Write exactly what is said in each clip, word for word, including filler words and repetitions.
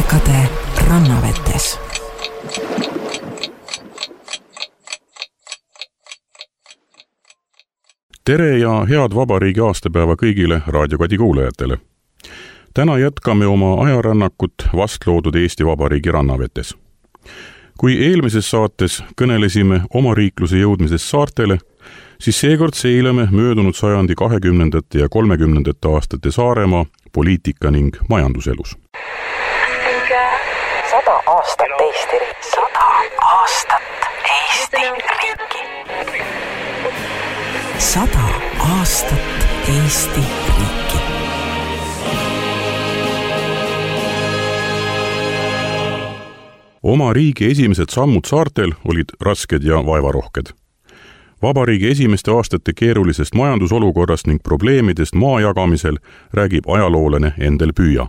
aegade rannavetes. Tere ja head vabariigi aastapäeva kõigile raadiokadi kuulajatele. Täna jätkame oma ajarännakut vastloodud Eesti Vabariigi rannavetes. Kui eelmises saates kõnelesime oma riikluse jõudmisest saartele, siis seekord seilame möödunud sajandi kahekümnendate ja kolmekümnendate aastate Saaremaa poliitika ning majanduselus. Sada aastat Eesti riiki. Sada aastat Eesti riiki. Sada aastat Eesti riiki. Oma riigi esimesed sammud saartel olid rasked ja vaevarohked. Vabariigi esimeste aastate keerulisest majandusolukorrast ning probleemidest maa jagamisel räägib ajaloolane Endel Püüa.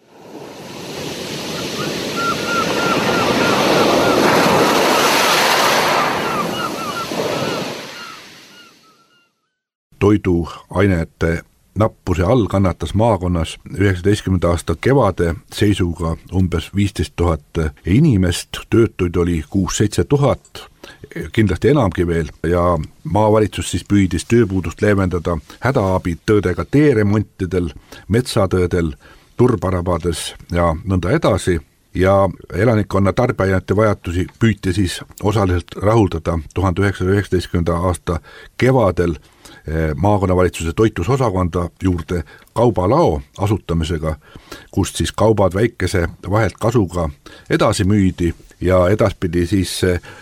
Toiduainete nappuse all kannatas maakonnas üheksateistkümnenda aasta kevade seisuga umbes viisteist tuhat inimest, töötuid oli kuus seitse tuhat, kindlasti enamgi veel, ja maavalitsus siis püüdis tööpuudust leevendada hädaabitõõdega teeremontidel, metsatöödel, turbarabades ja nõnda edasi. Ja elanikkonna tarbeainete vajatusi püüti siis osaliselt rahuldada tuhande üheksasaja üheksateistkümnenda aasta kevadel maakonnavalitsuse toitlusosakonda juurde kaubalao asutamisega, kust siis kaubad väikese vahelt kasuga edasi müüdi ja edaspidi siis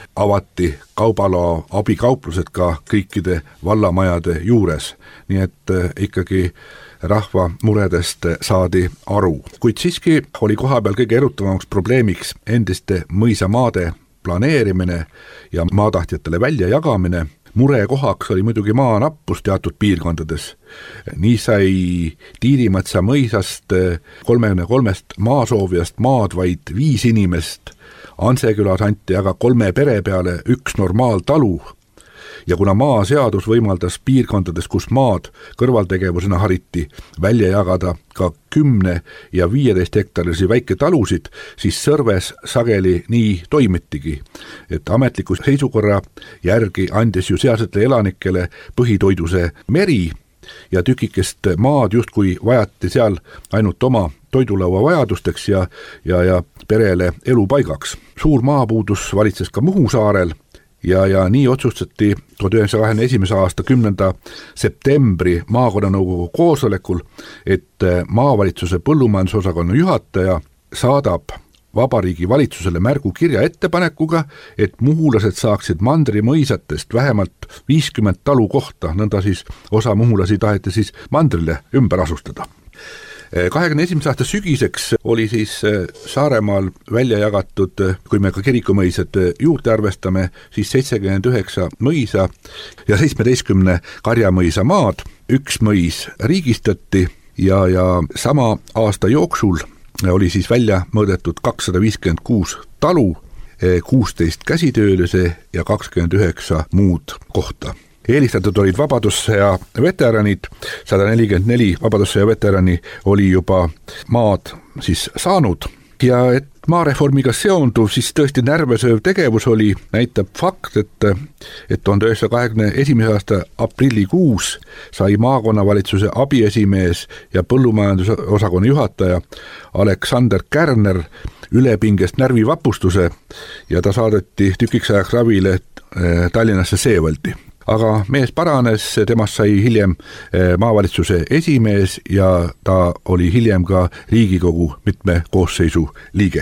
avati kaubalao abikauplused ka kõikide vallamajade juures. Nii et ikkagi rahva muredest saadi aru. Kuid siiski oli kohapeal kõige erutavamaks probleemiks endiste mõisamaade planeerimine ja maatahtjatele välja jagamine. Murekohaks oli muidugi maa nappus teatud piirkondades. Nii sai Tiirimatsa mõisast kolmekümne kolmest maasoovijast maad vaid viis inimest. Ansekülas anti aga kolme pere peale üks normaaltalu. Ja kuna maaseadus võimaldas piirkondades, kus maad kõrvaltegevusena hariti välja jagada ka kümne ja viieteist hektarisi väiketalusid, siis Sõrves sageli nii toimitigi, et ametliku seisukorra järgi andis ju sealsetele elanikele põhitoiduse meri ja tükikest maad justkui vajati seal ainult oma toidulaua vajadusteks ja, ja, ja perele elupaigaks. Suur maapuudus valitses ka Muhu saarel. Ja, ja nii otsustati tuhande üheksasaja kahekümne esimese aasta kümnenda septembri maakonnanõukogu koosolekul, et maavalitsuse põllumajandusosakonna juhataja saadab Vabariigi valitsusele märgukirja ettepanekuga, et muhulased saaksid mandri mõisatest vähemalt viiskümmend talu kohta, nõnda siis osa muhulasi taheti siis mandrile ümber asustada. kahekümne esimese aasta sügiseks oli siis Saaremaal välja jagatud, kui me ka kirikumõised juurde arvestame, siis seitsekümmend üheksa mõisa ja seitsmeteistkümne karjamõisa maad. Üks mõis riigistati ja, ja sama aasta jooksul oli siis välja mõõdetud kakssada viiskümmend kuus talu, kuusteist käsitöölise ja kakskümmend üheksa muud kohta. Eelistatud olid vabadussõja veteranid, sada nelikümmend neli vabadussõja veterani oli juba maad siis saanud ja et maareformiga seonduv siis tõesti närvesööv tegevus oli, näitab fakt, et, et tuhande üheksasaja kahekümne esimese aasta aprillikuus sai maakonnavalitsuse abiesimees ja põllumajandusosakonna juhataja Aleksander Kärner ülepingest närvivapustuse ja ta saadeti tükiks ajaks ravile Tallinnasse Seevaldi. Aga mees paranes, temast sai hiljem maavalitsuse esimees ja ta oli hiljem ka Riigikogu mitme koosseisu liige.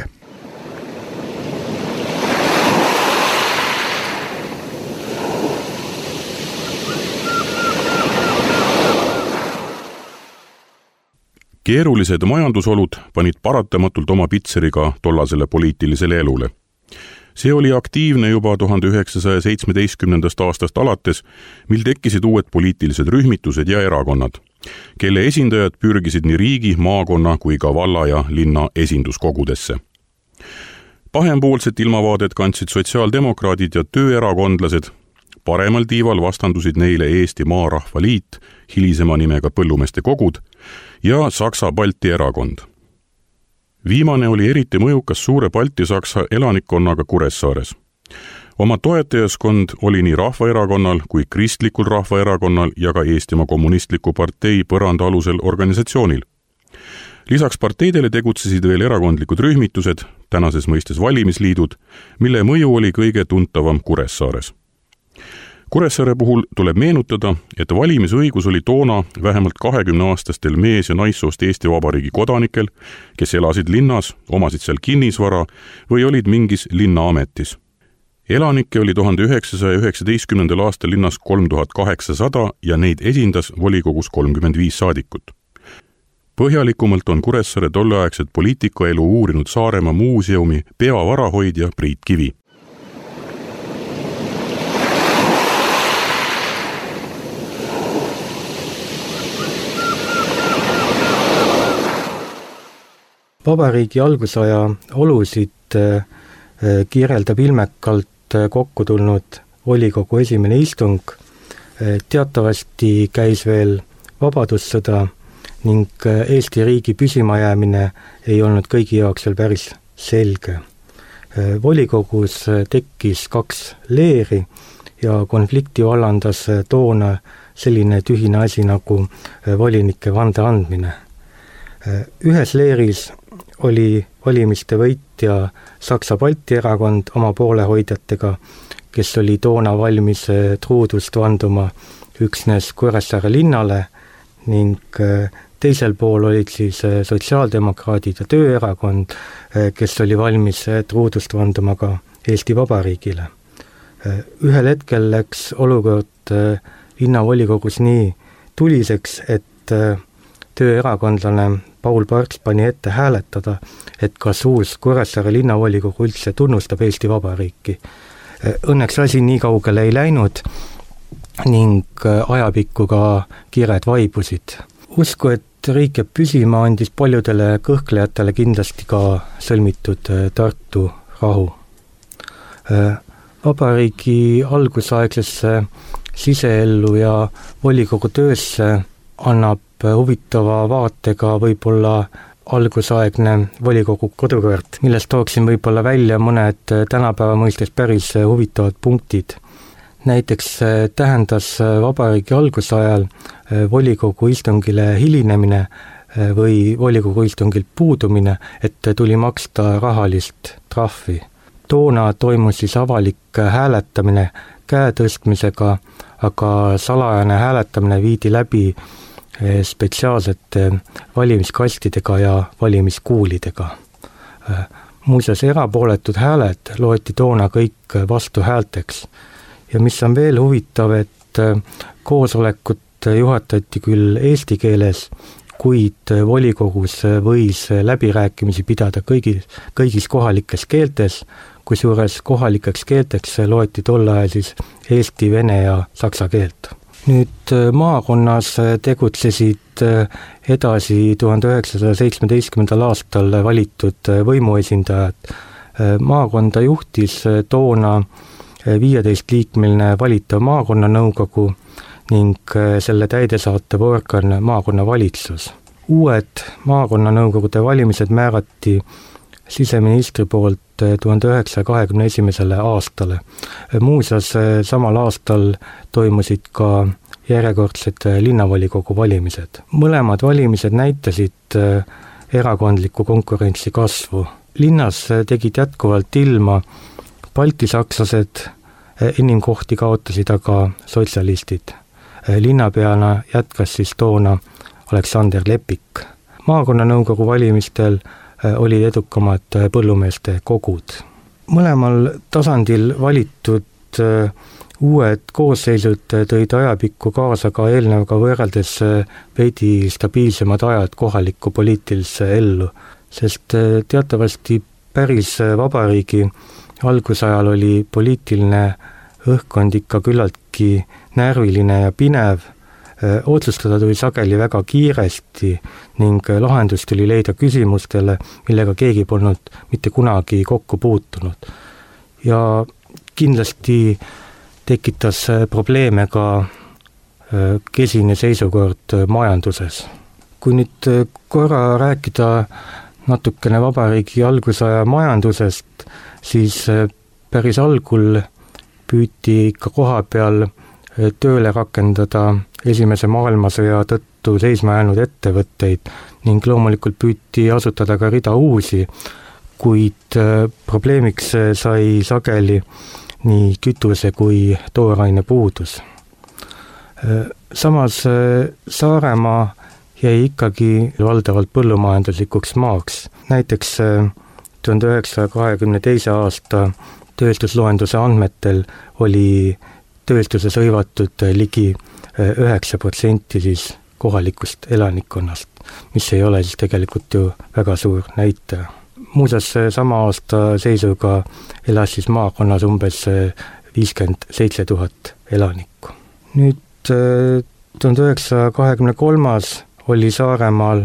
Keerulised majandusolud panid paratamatult oma pitseri ka tollasele poliitilisele elule. See oli aktiivne juba tuhande üheksasaja seitsmeteistkümnendast aastast alates, mil tekkisid uued poliitilised rühmitused ja erakonnad, kelle esindajad pürgisid nii riigi, maakonna kui ka valla ja linna esinduskogudesse. Pahempoolset ilmavaadet kandsid sotsiaaldemokraadid ja tööerakondlased, paremal tiival vastandusid neile Eesti Maarahva Liit, hilisema nimega Põllumeeste Kogud ja Saksa Balti erakond. Viimane oli eriti mõjukas suure Balti-Saksa elanikkonnaga Kuressaares. Oma toetajaskond oli nii Rahvaerakonnal kui Kristlikul Rahvaerakonnal ja ka Eestimaa Kommunistliku partei põranda alusel organisatsioonil. Lisaks parteidele tegutsesid veel erakondlikud rühmitused, tänases mõistes valimisliidud, mille mõju oli kõige tuntavam Kuressaares. Kuressaare puhul tuleb meenutada, et valimisõigus oli toona vähemalt kahekümneaastastel mees- ja naissoost Eesti Vabariigi kodanikel, kes elasid linnas, omasid seal kinnisvara või olid mingis linnaametis. Elanikke oli tuhande üheksasaja üheksateistkümnendal aastal linnas kolm tuhat kaheksasada ja neid esindas volikogus kolmkümmend viis saadikut. Põhjalikumalt on Kuressaare tolleaegset poliitikaelu uurinud Saaremaa muuseumi peavarahoidja Priit Kivi. Vabariigi algusaja olusid kirjeldab ilmekalt kokku tulnud volikogu esimene istung. Teatavasti käis veel vabadussõda ning Eesti riigi püsimajäämine ei olnud kõigi jaoks veel päris selge. Volikogus tekkis kaks leeri ja konflikti vallandas toona selline tühine asi nagu volinike vande andmine. Ühes leeris oli valimiste võitja Saksa Balti erakond oma poolehoidjatega, kes oli toona valmis truudust vanduma üksnes Kuressaare linnale ning teisel pool olid siis sotsiaaldemokraadid ja tööerakond, kes oli valmis truudust vanduma ka Eesti Vabariigile. Ühel hetkel läks olukord linnavolikogus nii tuliseks, et tööerakondlane Paul Parts pani ette hääletada, et kas uus Kuressaare linnavolikogu üldse tunnustab Eesti Vabariiki. Õnneks asi nii kaugele ei läinud ning ajapikku ka kiired vaibusid. Usku, et riik jääb püsima, andis paljudele kõhklejatele kindlasti ka sõlmitud Tartu rahu. Vabariigi algusaegsesse siseellu ja volikogu töösse annab huvitava vaatega võib-olla algusaegne volikogu kodukord, millest tooksin võib-olla välja mõned tänapäeva mõistes päris huvitavad punktid. Näiteks tähendas vabariigi algusajal volikogu istungile hilinemine või volikogu istungil puudumine, et tuli maksta rahalist trahvi. Toona toimus siis avalik hääletamine käe tõstmisega, aga salajane hääletamine viidi läbi spetsiaalsete valimiskastidega ja valimiskuulidega. Muuseas, erapooletud hääled loeti toona kõik vastuhäälteks. Ja mis on veel huvitav, et koosolekut juhatati küll eesti keeles, kuid volikogus võis läbirääkimisi pidada kõigis, kõigis kohalikes keeltes, kusjuures kohalikeks keelteks loeti tol ajal siis eesti, vene ja saksa keelt. Nüüd maakonnas tegutsesid edasi tuhande üheksasaja seitsmeteistkümnendal aastal valitud võimuesindajad. Maakonda juhtis toona viieteistliikmeline valitav maakonnanõukogu ning selle täidesaatev organ maakonnavalitsus. Uued maakonnanõukogude valimised määrati siseministri poolt tuhande üheksasaja kahekümne esimesele aastale. Muuseas, samal aastal toimusid ka järjekordsed linnavolikogu valimised. Mõlemad valimised näitasid erakondliku konkurentsi kasvu. Linnas tegid jätkuvalt ilma baltisakslased, inimkohti kaotasid aga sotsialistid. Linnapeana jätkas siis toona Aleksander Lepik. Maakonnanõukogu valimistel olid edukamad põllumeeste kogud. Mõlemal tasandil valitud uued koosseisud tõid ajapikku kaasa ka eelnevaga võrreldes veidi stabiilsemad ajad kohalikku poliitilisse ellu, sest teatavasti päris vabariigi algusajal oli poliitiline õhkkond ikka küllaltki närviline ja pinev. Otsustada tuli sageli väga kiiresti ning lahendus tuli leida küsimustele, millega keegi polnud mitte kunagi kokku puutunud. Ja kindlasti tekitas probleeme ka kesine seisukord majanduses. Kui nüüd korra rääkida natukene vabariigi algusaja majandusest, siis päris algul püüti ikka koha peal tööle rakendada esimese maailmasõja tõttu seisma jäänud ettevõtteid ning loomulikult püüti asutada ka rida uusi, kuid probleemiks sai sageli nii kütuse kui tooraine puudus. Samas Saaremaa jäi ikkagi valdavalt põllumajanduslikuks maaks. Näiteks tuhande üheksasaja kahekümne teise aasta tööstusloenduse andmetel oli tööstuses hõivatud ligi üheksa protsenti siis kohalikust elanikkonnast, mis ei ole siis tegelikult ju väga suur näitaja. Muuseas, sama aasta seisuga elas siis maakonnas umbes viiskümmend seitse tuhat elanikku. Nüüd tuhande üheksasaja kahekümne kolmas oli Saaremaal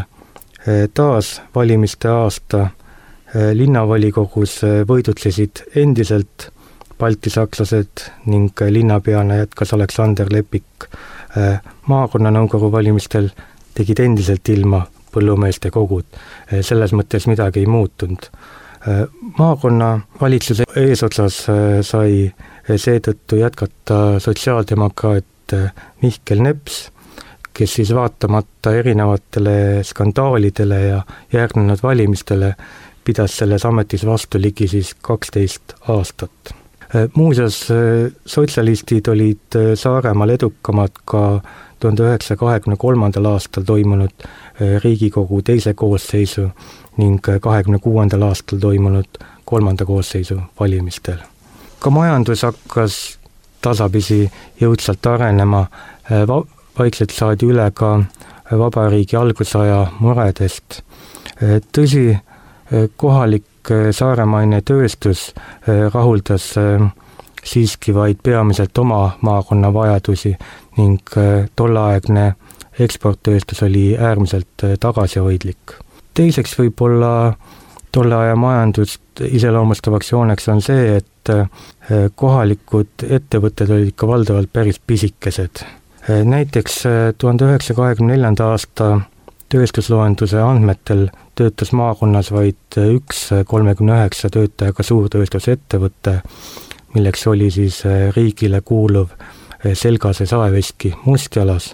taas valimiste aasta. Linnavolikogus võidutlesid endiselt baltisakslased ning linnapeana jätkas Aleksander Lepik. Maakonnanõukogu valimistel tegid endiselt ilma põllumeeste kogud. Selles mõttes midagi ei muutunud. Maakonna valitsuse eesotsas sai seetõttu jätkata sotsiaaldemokraat Mihkel Neps, kes siis vaatamata erinevatele skandaalidele ja järgnenud valimistele pidas selles ametis vastu ligi siis kaksteist aastat. Muuseas, sotsialistid olid Saaremaal edukamad ka tuhande üheksasaja kahekümne kolmandal aastal toimunud Riigikogu teise koosseisu ning kahekümne kuuendal aastal toimunud kolmanda koosseisu valimistel. Ka majandus hakkas tasapisi jõudsalt arenema, vaikselt saadi üle ka vabariigi algusaja muredest. Tõsi, kohalik saaremaine tööstus rahuldas siiski vaid peamiselt oma maakonna vajadusi ning tolleaegne eksporttööstus oli äärmiselt tagasihoidlik. Teiseks võib-olla tolle aja majandust iseloomustavaks jooneks on see, et kohalikud ettevõtted olid ka valdavalt päris pisikesed. Näiteks tuhande üheksasaja kahekümne neljanda aasta tööstusloenduse andmetel töötas maakonnas vaid üks kolmekümne üheksa töötajaga suurtööstusettevõte, milleks oli siis riigile kuuluv Selgase saeveski Mustjalas.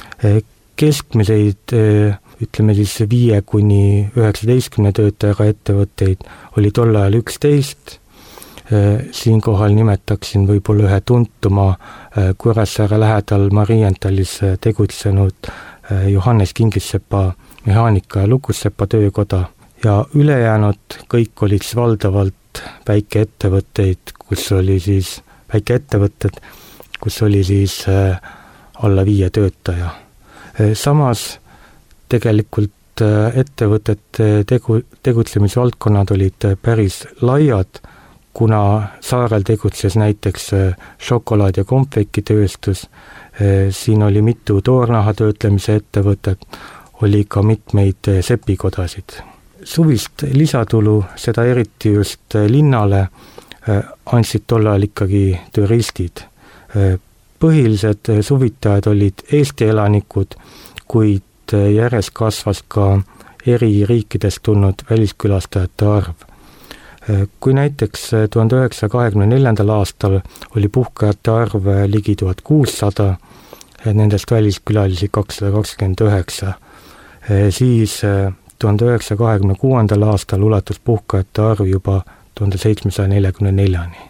Keskmiseid, ütleme siis viie kuni üheksateistkümne töötajaga ettevõtteid oli tol ajal üksteist. Siinkohal nimetaksin võib-olla ühe tuntuma Kuressaare lähedal Marienthalis tegutsenud Johannes Kingissepa mehaanika ja lukussepa töökoda ja ülejäänud kõik olid valdavalt väikeettevõtteid, kus oli siis väikeettevõtted, kus oli siis alla viie töötaja. Samas tegelikult ettevõtete tegu, tegutsemisvaldkonnad olid päris laiad, kuna saarel tegutses näiteks šokolaad- ja kompvekitööstus, siin oli mitu toornaha töötlemise ettevõtet, oli ka mitmeid sepikodasid. Suvist lisatulu, seda eriti just linnale, andsid tollal ikkagi turistid. Põhilised suvitajad olid Eesti elanikud, kuid järjest kasvas ka eri riikidest tulnud väliskülastajate arv. Kui näiteks tuhande üheksasaja kahekümne neljandal aastal oli puhkajate arv ligi tuhat kuussada, nendest väliskülalisi kakssada kakskümmend üheksa, siis tuhande üheksasaja kahekümne kuuendal aastal ulatus puhkajate arv juba tuhande seitsmesaja neljakümne neljani.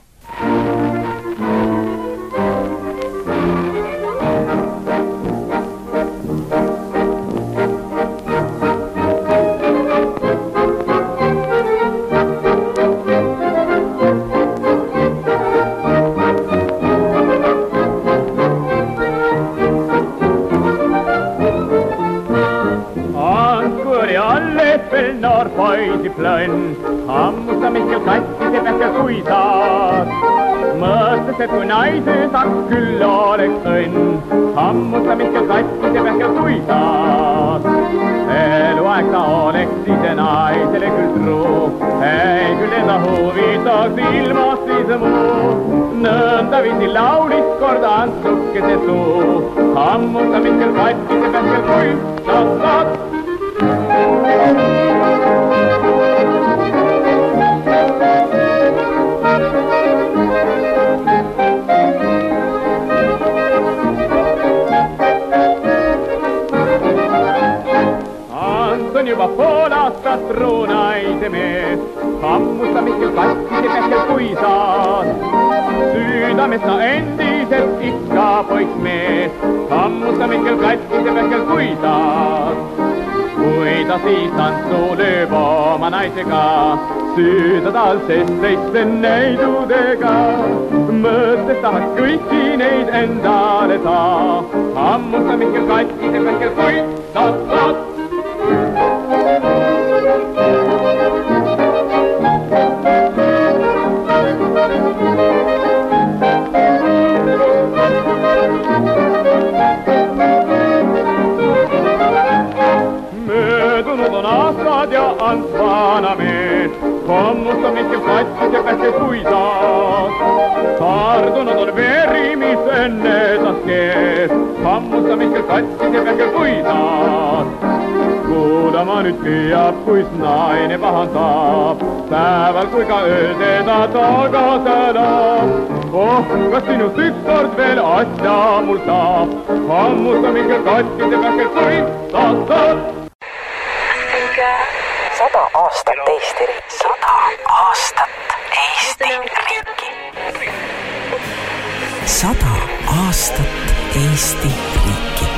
Hammusta Mihkel kattis ja peaks kui saad. Mõtles, et kui naise saaks küll oleks õnn. Hammusta Mihkel kattis ja peaks kui saad. Eluaeg ta oleks siis ja naisele küll truu. Ei küll enda huvitaks ilmast siis muu. Nõnda viisi laulis kord antsukese suu. Hammusta Mihkel kattis ja peaks kui saad. poiss mees, hammustamist küll kattis ja peaks küll kuisad. Kui ta siis tantsu lööb oma naisega, süüda tal sest teiste neidudega. Mõttes tahaks kõiki neid endale saa, hammustamist küll kattis ja peaks küll kuisad. Möödunud on aastad ja Ants vana mees, hammustamist küll kattis ja peaks küll kuisad. Hardunud on veri, mis enne tas kees, hammustamist küll kattis ja peaks küll kuisad. Kuulama nüüd püüab, kuis naine pahandab, päeval kui ka ööl teda tagasõlab. Oh, kas sinust üks kord veel asja mul saab, hammustamist küll kattis ja peaks küll kuisad. Sada aastat Eesti riiki. Sada aastat Eesti riiki. Sada aastat Eesti riiki.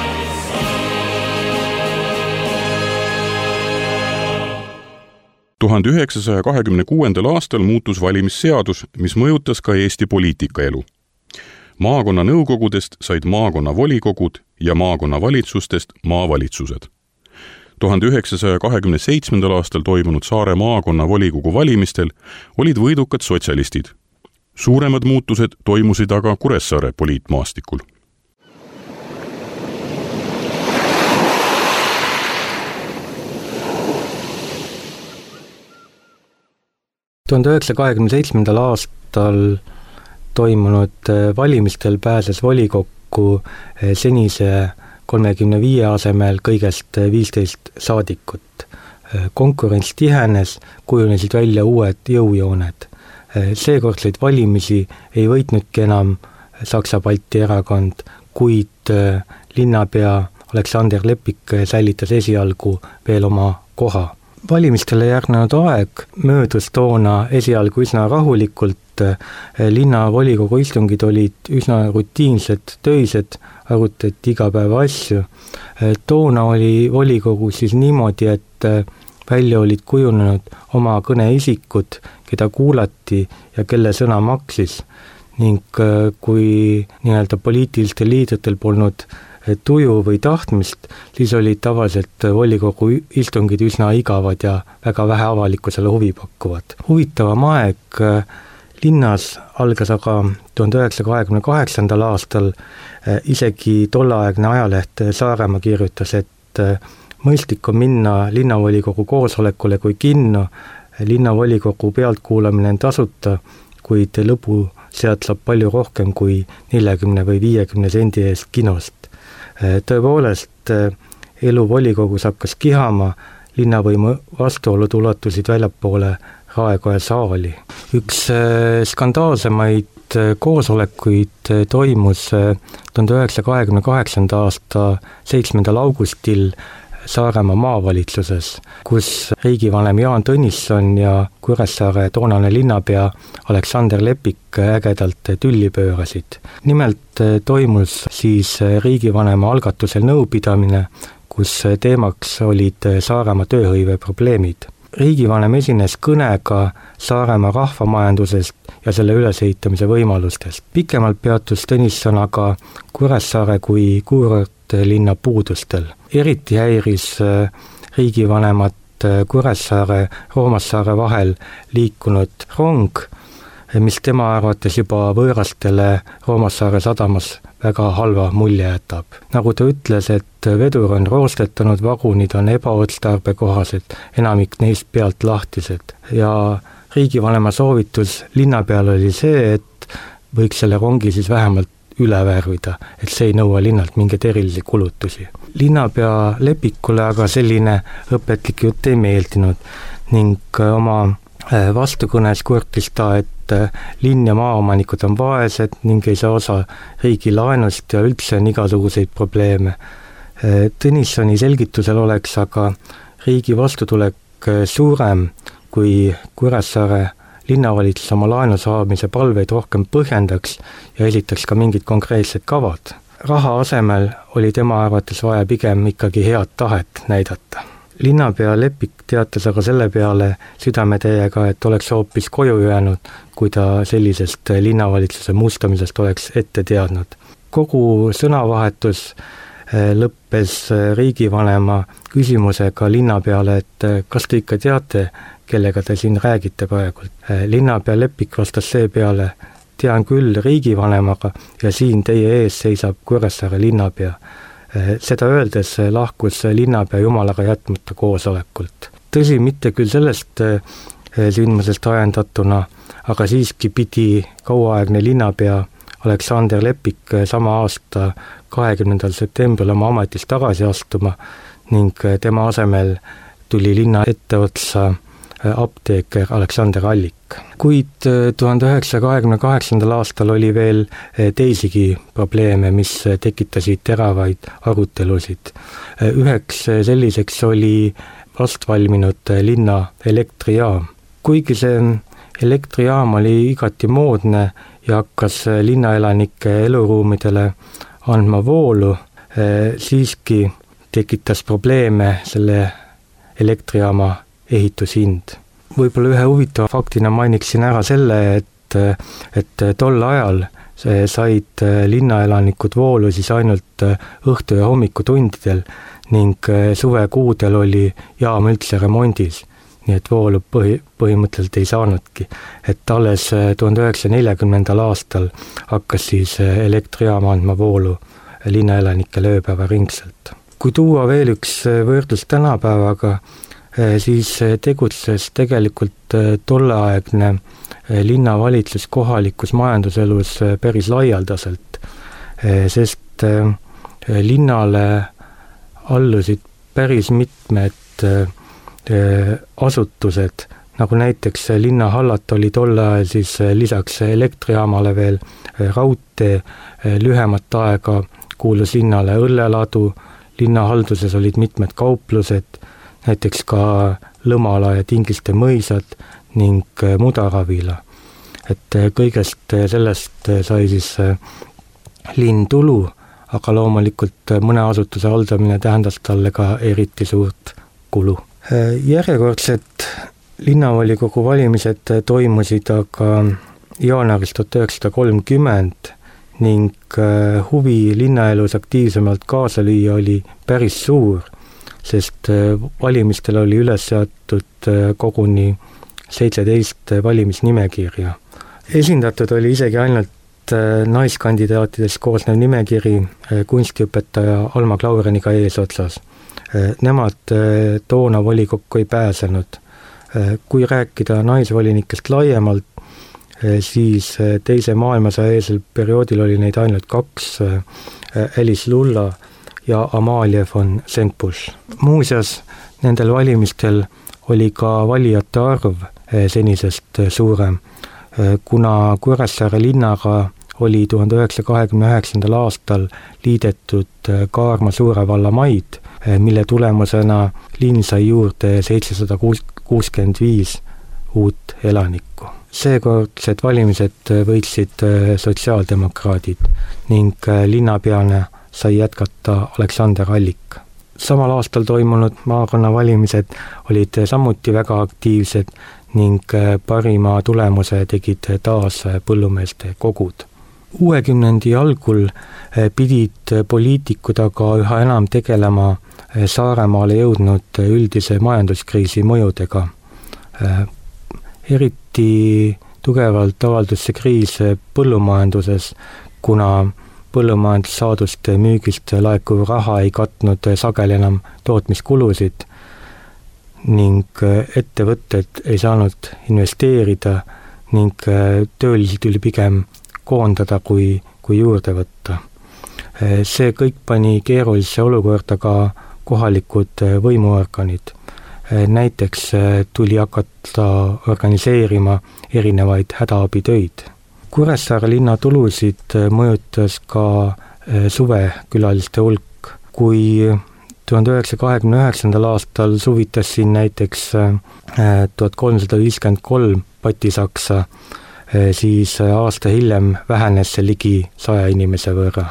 tuhande üheksasaja kahekümne kuuendal aastal muutus valimisseadus, mis mõjutas ka Eesti poliitikaelu. Maakonna nõukogudest said maakonna volikogud ja maakonna valitsustest maavalitsused. tuhande üheksasaja kahekümne seitsmendal aastal toimunud Saare maakonna volikogu valimistel olid võidukad sotsialistid. Suuremad muutused toimusid aga Kuressaare poliitmaastikul. tuhande üheksasaja kahekümne seitsmendal aastal toimunud valimistel pääses volikokku senise kolmekümne viie asemel kõigest viisteist saadikut. Konkurents tihenes, kujunesid välja uued jõujooned. Seekordseid valimisi ei võitnudki enam Saksa Balti erakond, kuid linnapea Aleksander Lepik säilitas esialgu veel oma koha. Valimistele järgnenud aeg möödus toona esialgu üsna rahulikult, linnavolikogu istungid olid üsna rutiinsed, töised, arutati iga päev asju. Toona oli volikogu siis niimoodi, et välja olid kujunenud oma kõneisikud, keda kuulati ja kelle sõna maksis, ning kui nii-öelda poliitilistel liidritel polnud tuju või tahtmist, siis olid tavaliselt volikogu istungid üsna igavad ja väga vähe avalikkusele huvi pakkuvad. Huvitavam aeg linnas algas aga tuhande üheksasaja kahekümne kaheksandal aastal. Isegi tolleaegne ajaleht Saaremaa kirjutas, et mõistlik on minna linnavolikogu koosolekule kui kinno. Linnavolikogu pealtkuulamine on tasuta, kuid lõbu sealt saab palju rohkem kui neljakümne või viiekümne sendi eest kinost. Tõepoolest, elu volikogus hakkas kihama, linnavõimu vastuolud ulatusid väljapoole Raekoja saali. Üks skandaalsemaid koosolekuid toimus tuhande üheksasaja kahekümne kaheksanda aasta seitsmendal augustil Saaremaa maavalitsuses, kus riigivanem Jaan Tõnisson ja Kuressaare toonane linnapea Aleksander Lepik ägedalt tülli pöörasid. Nimelt toimus siis riigivanema algatusel nõupidamine, kus teemaks olid Saaremaa tööhõive probleemid. Riigivanem esines kõnega Saaremaa rahvamajandusest ja selle ülesehitamise võimalustest. Pikemalt peatus Tõnisson aga Kuressaare kui kuurortlinna puudustel. Eriti häiris riigivanemat Kuressaare Roomassaare vahel liikunud rong, mis tema arvates juba võõrastele Roomassaare sadamas väga halva mulje jätab. Nagu ta ütles, et vedur on roostetanud, vagunid on ebaotstarbekohased, enamik neist pealt lahtised. Ja riigivanema soovitus linnapeal oli see, et võiks selle rongi siis vähemalt üle värvida, et see ei nõua linnalt mingeid erilisi kulutusi. Linnapea Lepikule aga selline õpetlik jutt ei meeldinud ning oma vastukõnes kurtis ta, et linn ja maaomanikud on vaesed ning ei saa osa riigi laenust ja üldse on igasuguseid probleeme. Tõnissoni selgitusel oleks aga riigi vastutulek suurem, kui Kuressaare linnavalitsus oma laenu saamise palveid rohkem põhjendaks ja esitaks ka mingid konkreetsed kavad. Raha asemel oli tema arvates vaja pigem ikkagi head tahet näidata. Linnapea Leppik teatas aga selle peale südametäiega, et oleks hoopis koju jäänud, kui ta sellisest linnavalitsuse mustamisest oleks ette teadnud. Kogu sõnavahetus lõppes riigivanema küsimusega linnapeale, et kas te ikka teate, kellega te siin räägite praegult. Linnapea Leppik vastas seepeale, tean küll riigivanemaga ja siin teie ees seisab Kuressaare linnapea. Seda öeldes lahkus linnapea jumalaga jätmata koosolekult. Tõsi, mitte küll sellest sündmusest ajendatuna, aga siiski pidi kauaaegne linnapea Aleksander Leppik sama aasta kahekümnendal septembril oma ametist tagasi astuma ning tema asemel tuli linna etteotsa apteeker Aleksander Allik. Kuid tuhande üheksasaja kahekümne kaheksandal aastal oli veel teisigi probleeme, mis tekitasid teravaid arutelusid. Üheks selliseks oli vastvalminud linna elektrijaam. Kuigi see elektrijaam oli igati moodne ja hakkas linnaelanike eluruumidele andma voolu, siiski tekitas probleeme selle elektrijaama ehitushind. Võib-olla ühe huvitava faktina mainiksin ära selle, et, et tol ajal said linnaelanikud voolu siis ainult õhtu- ja hommikutundidel ning suvekuudel oli jaam üldse remondis, nii et voolu põhi, põhimõtteliselt ei saanudki. Et alles tuhande üheksasaja neljakümnendal aastal hakkas siis elektrijaam andma voolu linnaelanikele ööpäeva ringselt. Kui tuua veel üks võrdlus tänapäevaga, siis tegutses tegelikult tolleaegne linnavalitsus kohalikus majanduselus päris laialdaselt, sest linnale allusid päris mitmed asutused, nagu näiteks linna hallat oli tol ajal siis lisaks elektrijaamale veel raudtee, lühemat aega kuulus linnale õlleladu, linna halduses olid mitmed kauplused, näiteks ka Lõmala ja Tingiste mõisad ning Mudaravila. Et kõigest sellest sai siis linn tulu, aga loomulikult mõne asutuse haldamine tähendas talle ka eriti suurt kulu. Järjekordsed linnavolikogu valimised toimusid aga jaanuaris tuhat üheksasada kolmkümmend ning huvi linnaelus aktiivsemalt kaasa lüüa oli päris suur, sest valimistel oli üles seatud koguni seitseteist valimisnimekirja. Esindatud oli isegi ainult naiskandidaatidest koosnev nimekiri kunstiõpetaja Alma Klaureniga eesotsas. Nemad toona volikokku ei pääsenud. Kui rääkida naisvolinikest laiemalt, siis teise maailmasõja eelsel perioodil oli neid ainult kaks, Alice Lulla ja Amalia von Senkbusch. Muuseas, nendel valimistel oli ka valijate arv senisest suurem, kuna Kuressaare linnaga oli tuhande üheksasaja kahekümne üheksandal aastal liidetud Kaarma suure valla maid, mille tulemusena linn sai juurde seitsesada kuuskümmend viis uut elanikku. Seekordsed valimised võitsid sotsiaaldemokraadid ning linnapeana sai jätkata Aleksander Allik. Samal aastal toimunud maakonna valimised olid samuti väga aktiivsed ning parima tulemuse tegid taas põllumeeste kogud. Uuekümnendi algul pidid poliitikud aga üha enam tegelema Saaremaale jõudnud üldise majanduskriisi mõjudega. Eriti tugevalt avaldus see kriis põllumajanduses, kuna põllumajandussaaduste müügist laekuv raha ei katnud sageli enam tootmiskulusid ning ettevõtted ei saanud investeerida ning töölisi tuli pigem koondada kui, kui juurde võtta. See kõik pani keerulisse olukorda ka kohalikud võimuorganid. Näiteks tuli hakata organiseerima erinevaid hädaabitöid. Kuressaare linna tulusid mõjutas ka suvekülaliste hulk. Kui tuhande üheksasaja kahekümne üheksandal aastal suvitas siin näiteks tuhat kolmsada viiskümmend kolm patisaksa, siis aasta hiljem vähenes see ligi saja inimese võrra.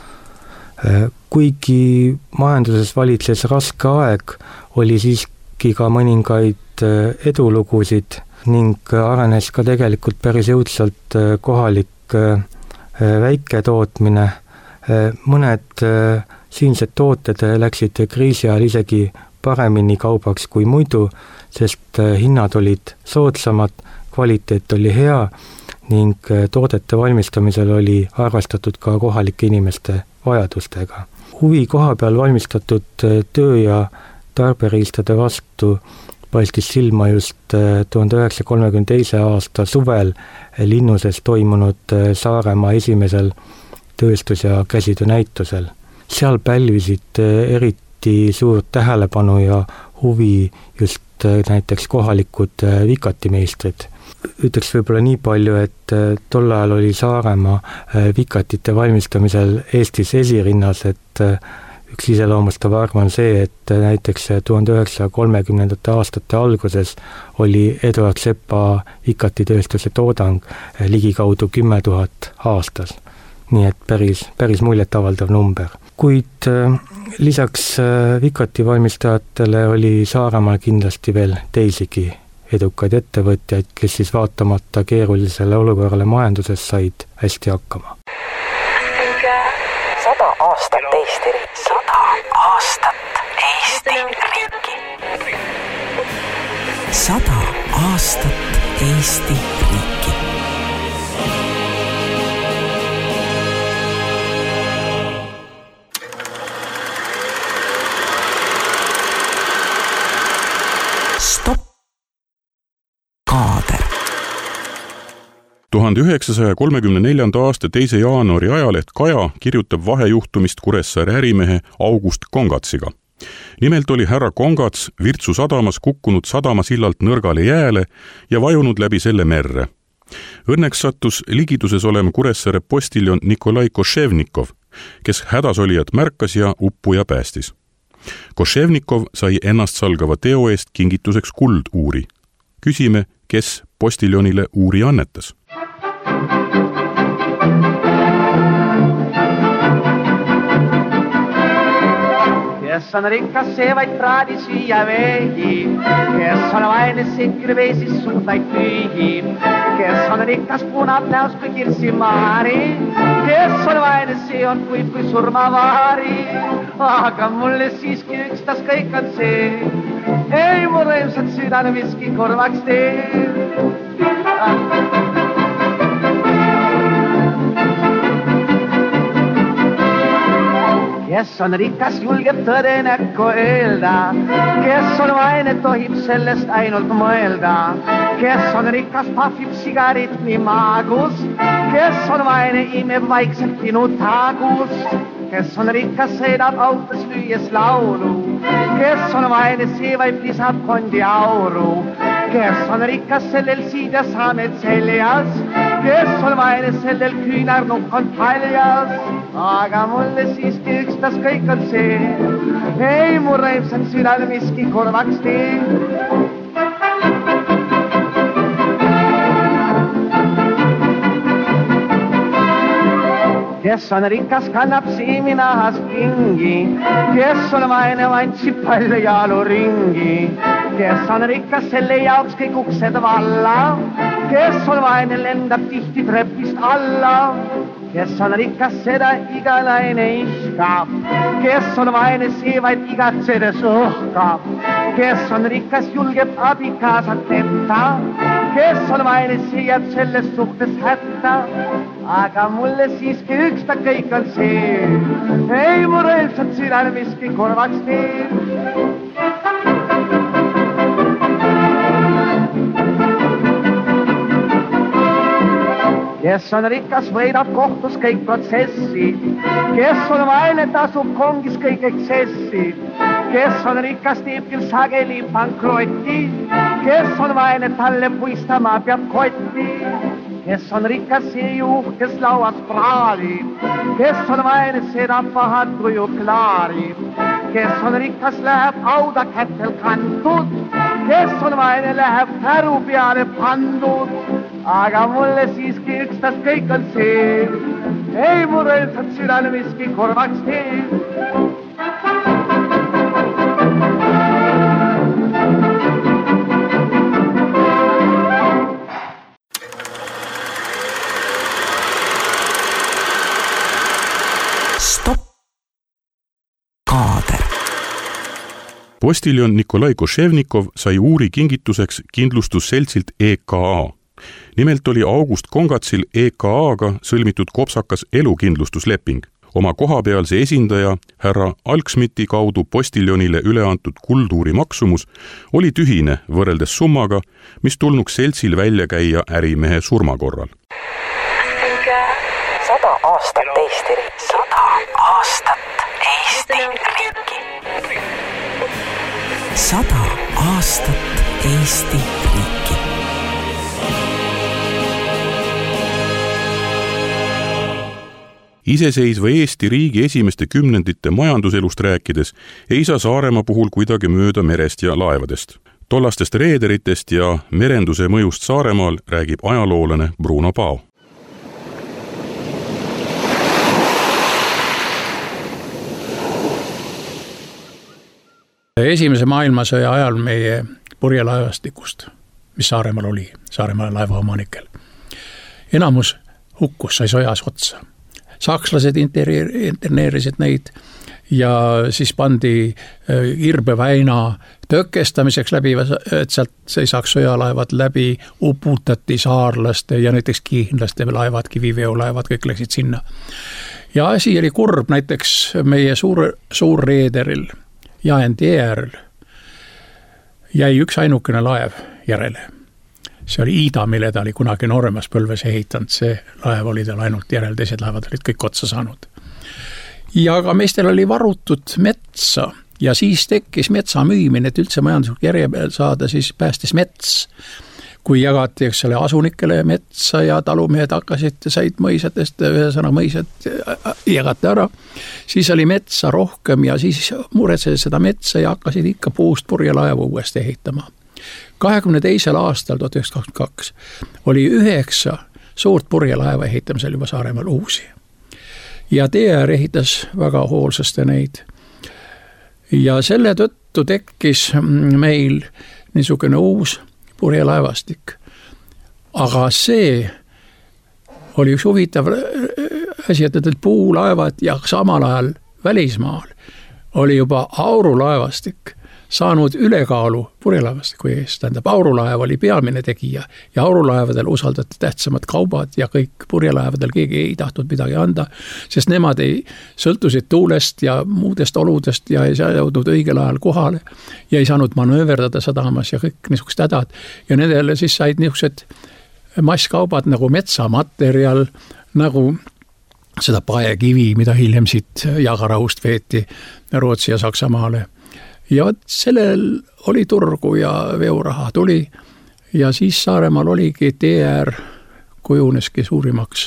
Kuigi majanduses valitses raske aeg, oli siiski ka mõningaid edulugusid ning arenes ka tegelikult päris jõudsalt kohalik väiketootmine. Mõned siinsed tooted läksid kriisi ajal isegi paremini kaubaks kui muidu, sest hinnad olid soodsamad, kvaliteet oli hea ning toodete valmistamisel oli arvestatud ka kohalike inimeste vajadustega. Huvi koha peal valmistatud töö ja tarberiistade vastu paistis silma just tuhande üheksasaja kolmekümne teise aasta suvel Linnuses toimunud Saaremaa esimesel tööstus- ja käsitöönäitusel. Seal pälvisid eriti suurt tähelepanu ja huvi just näiteks kohalikud vikatimeistrid. Ütleks võib-olla nii palju, et tol ajal oli Saaremaa vikatite valmistamisel Eestis esirinnas, et üks iseloomustav arv on see, et näiteks tuhande üheksasaja kolmekümnendate aastate alguses oli Eduard Sepa vikatitööstuse toodang ligikaudu kümme tuhat aastas. Nii et päris, päris muljet avaldav number. Kuid lisaks vikati valmistajatele oli Saaremaal kindlasti veel teisigi edukaid ettevõtjaid, kes siis vaatamata keerulisele olukorrale majanduses said hästi hakkama. Sada aastat Eesti riiki. Sada aastat Eesti riiki. Sada aastat Eesti riiki. Stopp. Kaader. tuhande üheksasaja kolmekümne neljanda aasta teise jaanuari ajaleht Kaja kirjutab vahejuhtumist Kuressaare ärimehe August Kongatsiga. Nimelt oli härra Kongats Virtsu sadamas kukkunud sadamasillalt nõrgale jääle ja vajunud läbi selle merre. Õnneks sattus ligiduses olema Kuressaare postiljon Nikolai Koševnikov, kes hädasolijat märkas ja uppuja päästis. Koševnikov sai ennast salgava teo eest kingituseks kulduuri. Küsime, kes postiljonile uuri annetas. Kes on rikas, see vaid praadi süüa veegi, kes on vaene, see kirveesis suutaid püügi, kes on rikas, punab näos kui kirsimaari, kes on vaene, see on kuid kui surmavaari, aga mulle siiski ükstas kõik on see, ei mu rõimsad südane miski korvaks tee. Kes on rikas, julgeb tõde näkku öelda, kes on vaene, tohib sellest ainult mõelda, kes on rikas, pahvib sigaritni maagust, kes on vaene, imeb vaikselt pinu tagust, kes on rikas, sõidab autos lüües laulu, kes on vaene, see vaid lisab kondi auru, kes on rikas, sellel siida saamed seljas, kes on vaene, sellel küünarnukk on paljas, aga mulle siiski ükstas kõik on see, ei mu rõimsad südal miski korvaks tee. Kes on rikas, kannab siiminahas pingi, kes on vaene, vantsib palju jaalu ringi, kes on rikas, selle jaoks kõik uksed valla, kes on vaene, lendab tihti trepist alla, kes on rikas, seda iga naine ihkab, kes on vaene, see vaid igatsedes õhkab, kes on rikas, julgeb abikaasat petta, kes on vaene, see jääb selles suhtes hätta, aga mulle siiski üksta kõik on see, ei mu rõõmsad südal miski korvaks tee. Kes on rikas, võidab kohtus kõik protsessi, kes on vaene, tasub kongis kõik eksessi, kes on rikas, teeb küll sageli pankrotti, kes on vaene, talle puistama peab kotti, kes on rikas, see juht, kes lauas praali, kes on vaene, seda pahat tuju klaari, kes on rikas, läheb hauda kätel kantud, kes on vaene, läheb käru peale pandud. Aga mulle siiski ükstas kõik on see, ei mu rõlsad südane miski korvaks teeb. Stopp. Kaader. Postiljon Nikolai Koševnikov sai uuri kingituseks kindlustusseltsilt E K A. Nimelt oli August Kongatsil E K A-ga sõlmitud kopsakas elukindlustusleping. Oma kohapealse esindaja härra Alksmiti kaudu postiljonile üleantud kultuuri maksumus oli tühine võrreldes summaga, mis tulnuks seltsil välja käia ärimehe surma korral. Sada aastat Eesti riiki. Sada aastat Eesti riiki. Sada aastat Eesti riiki. Iseseisva Eesti riigi esimeste kümnendite majanduselust rääkides ei saa Saaremaa puhul kuidagi mööda merest ja laevadest. Tollastest reederitest ja merenduse mõjust Saaremaal räägib ajaloolane Bruno Pao. Esimese maailmasõja ajal meie purjelaevastikust, mis Saaremaal oli, Saaremaa laevaomanikel. Enamus hukkus, sai sojas otsa. Sakslased interneerisid neid ja siis pandi Irbeväina tõkestamiseks läbi, et sealt ei saaks sõjalaevad läbi, uputati saarlaste ja näiteks kihnlaste laevad, kiviveolaevad, kõik läksid sinna. Ja asi oli kurb näiteks meie suur, suurreederil J N T R-l jäi üks ainukene laev järele. See oli Iida, mille ta oli kunagi nooremas põlves ehitanud. See laev oli tal ainult järel, teised laevad olid kõik otsa saanud. Ja ka meestel oli varutud metsa ja siis tekkis metsa müümine, et üldse majanduslik järje peal saada, siis päästis mets. Kui jagati eks selle asunikele metsa ja talumehed hakkasid, said mõisadest, ühesõna mõisad jagati ära, siis oli metsa rohkem ja siis muretsesid seda metsa ja hakkasid ikka puust purjelaevu uuesti ehitama. kahekümne teisel aastal tuhat üheksasada kakskümmend kaks oli üheksa suurt purjelaeva ehitamisel juba Saaremaal uusi. Ja T R ehitas väga hoolsasti neid. Ja selle tõttu tekkis meil niisugune uus purjelaevastik. Aga see oli üks huvitav asi, et puulaevad ja samal ajal välismaal oli juba aurulaevastik saanud ülekaalu purjelaevastiku eest. Tähendab, aurulaev oli peamine tegija ja aurulaevadel usaldati tähtsamad kaubad ja kõik purjelaevadel keegi ei tahtnud midagi anda, sest nemad ei sõltusid tuulest ja muudest oludest ja ei saa jõudnud õigel ajal kohale ja ei saanud manööverdada sadamas ja kõik niisugused hädad. Ja nendele siis said niisugused masskaubad nagu metsamaterjal, nagu seda paekivi, mida hiljem siit Jaagarahust veeti Rootsi ja Saksamaale. Ja sellel oli turgu ja veuraha tuli ja siis Saaremaal oligi T R kujuneski suurimaks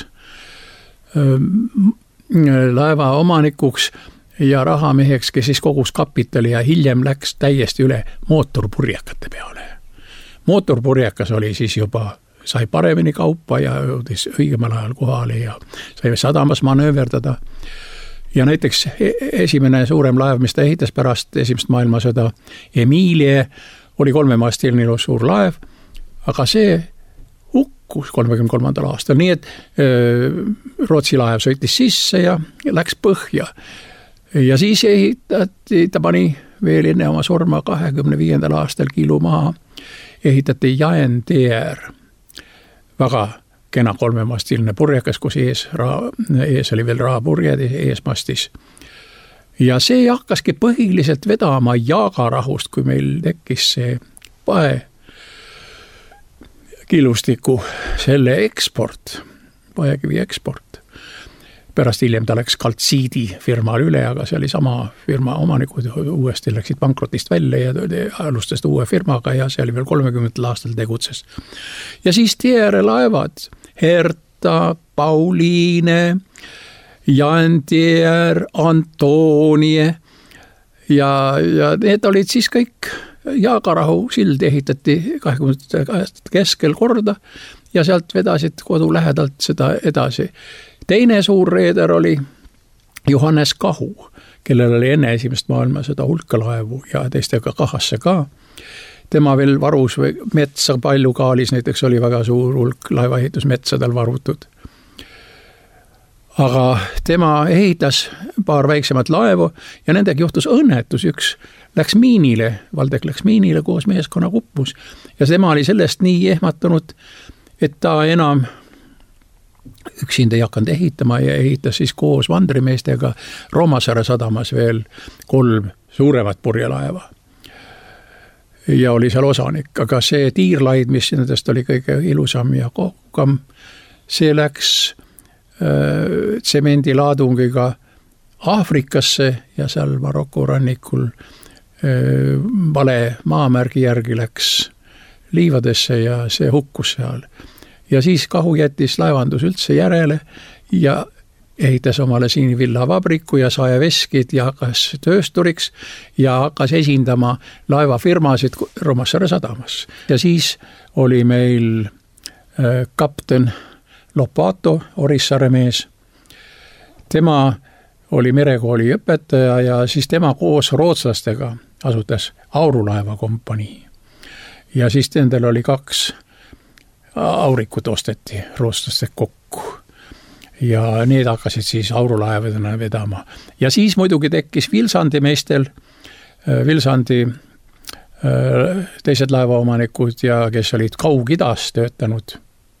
laeva omanikuks ja rahameheks, kes siis kogus kapitali ja hiljem läks täiesti üle mootorpurjakate peale. Mootorpurjakas oli siis juba, sai paremini kaupa ja jõudis õigemal ajal kohale ja sai sadamas manööverdada. Ja näiteks esimene suurem laev, mis ta ehitas pärast esimest maailmasõda, Emilie, oli kolmemastiline suur laev, aga see hukkus kolmekümne kolmandal aastal, nii et öö, Rootsi laev sõitis sisse ja läks põhja. Ja siis ehitati, ta pani veel enne oma surma kahekümne viiendal aastal kiilu maha, ehitati J N T R, väga kena kolmemastiline purjekas, kus ees, ra, ees oli veel rahapurjed eesmastis. Ja see hakkaski põhiliselt vedama Jaagarahust, kui meil tekkis see pae killustiku, selle eksport, paekivi eksport. Pärast hiljem ta läks Kaltsiidi firmal üle, aga see oli sama firma omanikud uuesti läksid pankrotist välja ja alustasid uue firmaga ja see oli veel kolmekümnendal aastal tegutses. Ja siis T R laevad, Herta, Pauliine, J N T R, Antonie ja, ja need olid siis kõik, Jaagarahu sild ehitati kahekümnendate keskel korda ja sealt vedasid kodu lähedalt seda edasi. Teine suur reeder oli Johannes Kahu, kellel oli enne esimest maailmasõda hulka laevu ja teistega kahasse ka. Tema veel varus metsa palju kaalis, näiteks oli väga suur hulk laevaehitusmetsadel varutud. Aga tema ehitas paar väiksemat laevu ja nendega juhtus õnnetus, üks läks miinile, Valdek läks miinile koos meeskonna kuppus ja tema oli sellest nii ehmatunud, et ta enam üksinda ei hakanud ehitama ja ehitas siis koos vandrimeestega Roomassaare sadamas veel kolm suuremat purjelaeva. Ja oli seal osanik, aga see tiirlaid, mis nendest oli kõige ilusam ja kohkam, see läks äh, tsemendilaadungiga Aafrikasse ja seal Maroko rannikul äh, vale maamärgi järgi läks liivadesse ja see hukkus seal. Ja siis Kahu jättis laevandus üldse järele ja ehitas omale siin villavabriku ja sai veskid ja hakkas töösturiks ja hakkas esindama laevafirmasid Roomassaare sadamas. Ja siis oli meil äh, kapten Lopato, Orissaare mees. Tema oli merekooli õpetaja ja siis tema koos rootslastega asutas Aurulaeva kompanii. Ja siis nendel oli kaks aurikut osteti rootslaste kokku ja need hakkasid siis aurulaevadena vedama. Ja siis muidugi tekkis Vilsandi meestel, Vilsandi teised laevaomanikud ja kes olid Kaug-Idas töötanud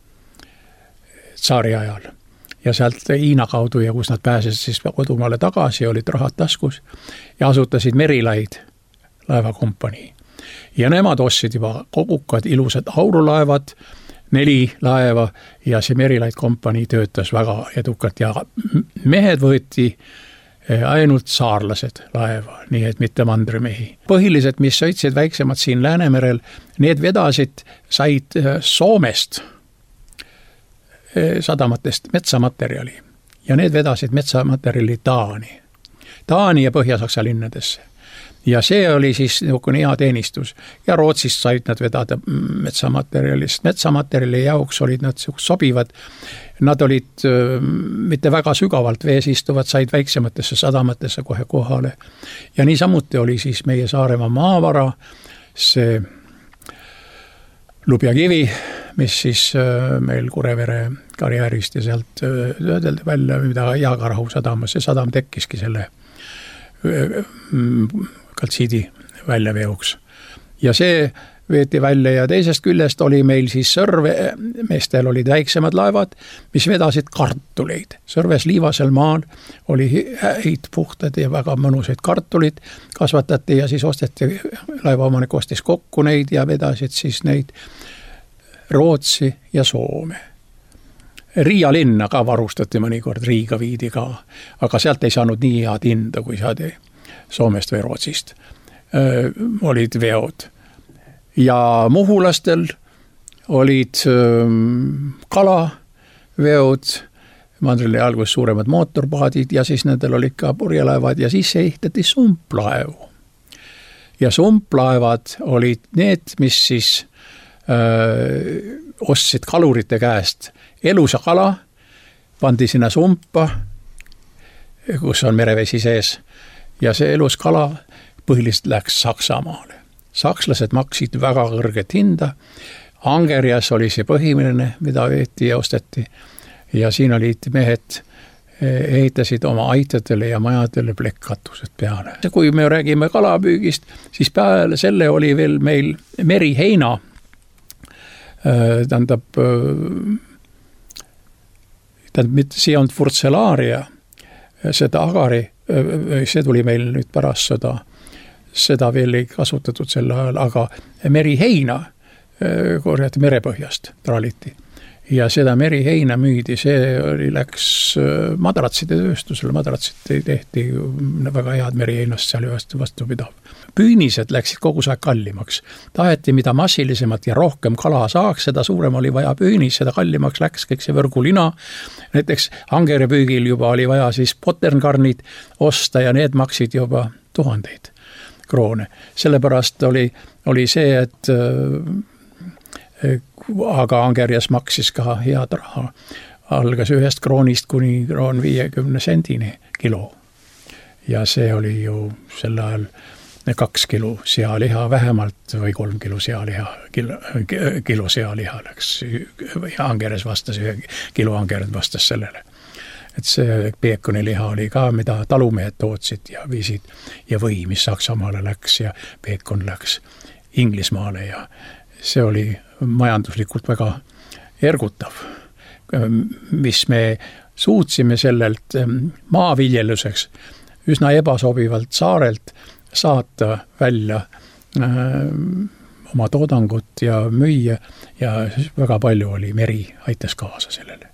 tsaari ajal. Ja sealt Hiina kaudu ja kus nad pääsesid siis kodumaale tagasi, olid rahad taskus ja asutasid Merilaid laevakompanii. Ja nemad ostsid juba kogukad ilusad aurulaevad, neli laeva ja see Merilaid kompanii töötas väga edukalt ja mehed võeti ainult saarlased laeva, nii et mitte mandrimehi. Põhilised, mis sõitsid väiksemad siin Läänemerel, need vedasid, said Soomest sadamatest metsamaterjali ja need vedasid metsamaterjali Taani, Taani ja Põhja-Saksa linnadesse. Ja see oli siis niisugune hea teenistus ja Rootsist said nad vedada metsamaterjalist. Metsamaterjali jaoks olid nad sobivad. Nad olid mitte väga sügavalt vees istuvad, said väiksematesse sadamatesse kohe kohale. Ja nii samuti oli siis meie Saaremaa maavara, see Lubjakivi, mis siis meil Kurevere karjäärist ja sealt töödeldi välja, mida Jaagarahu sadamas. See sadam tekkiski selle kaltsiidi väljaveoks. Ja see veeti välja ja teisest küljest oli meil siis Sõrve, meestel olid väiksemad laevad, mis vedasid kartuleid. Sõrves liivasel maal oli häid puhtad ja väga mõnusaid kartulid, kasvatati ja siis osteti, laevaomanik ostis kokku neid ja vedasid siis neid Rootsi ja Soome. Riia linna ka varustati mõnikord, Riiga viidi ka, aga sealt ei saanud nii head hinda, kui saadi Soomest või Rootsist. Öö, olid veod. Ja muhulastel olid öö, kalaveod, mandrile algus suuremad mootorpaadid ja siis nendel olid ka purjelaevad ja siis ehitati sumplaevu. Ja sumplaevad olid need, mis siis öö, ostsid kalurite käest elusa kala, pandi sinna sumpa, kus on merevesi sees, ja see elus kala põhiliselt läks Saksamaale. Sakslased maksid väga kõrget hinda, Angerjas oli see põhimine, mida veeti ja osteti, ja siin olid mehed, ehitasid oma aitadele ja majadele plekkatused peale. Kui me räägime kalapüügist, siis peale selle oli veel meil meriheina, tähendab, tähendab, mitte see on furtselaaria, seda agari, see tuli meil nüüd pärast seda, seda veel ei kasutatud sel ajal, aga meriheina korjati merepõhjast, traliti. Ja seda meriheina müüdi, see oli, läks madratside tööstusele, madratsid tehti väga head meriheinast seal vastu pidav. Püünised läksid kogu aeg kallimaks. Taheti, mida massilisemat ja rohkem kala saaks, seda suurem oli vaja püünis, seda kallimaks läks kõik see võrgulina. Näiteks Angere püügil juba oli vaja siis poternkarnid osta ja need maksid juba tuhandeid. kroone. Sellepärast oli, oli see, et aga Angerjas maksis ka head raha. Algas ühest kroonist kuni kroon viiekümne sendini kilo. Ja see oli ju sel ajal kaks kilo sealiha vähemalt või kolm kilo sealiha, kilo, kilo sealiha läks. Angeres vastas, ühe kilo Angeres vastas sellele. Et see peekoniliha oli ka, mida talumehed tootsid ja viisid ja või, mis Saksamaale läks ja peekon läks Inglismaale ja see oli majanduslikult väga ergutav, mis me suutsime sellelt maaviljeluseks üsna ebasobivalt saarelt saata välja äh, oma toodangut ja müüa ja väga palju oli meri, aitas kaasa sellele.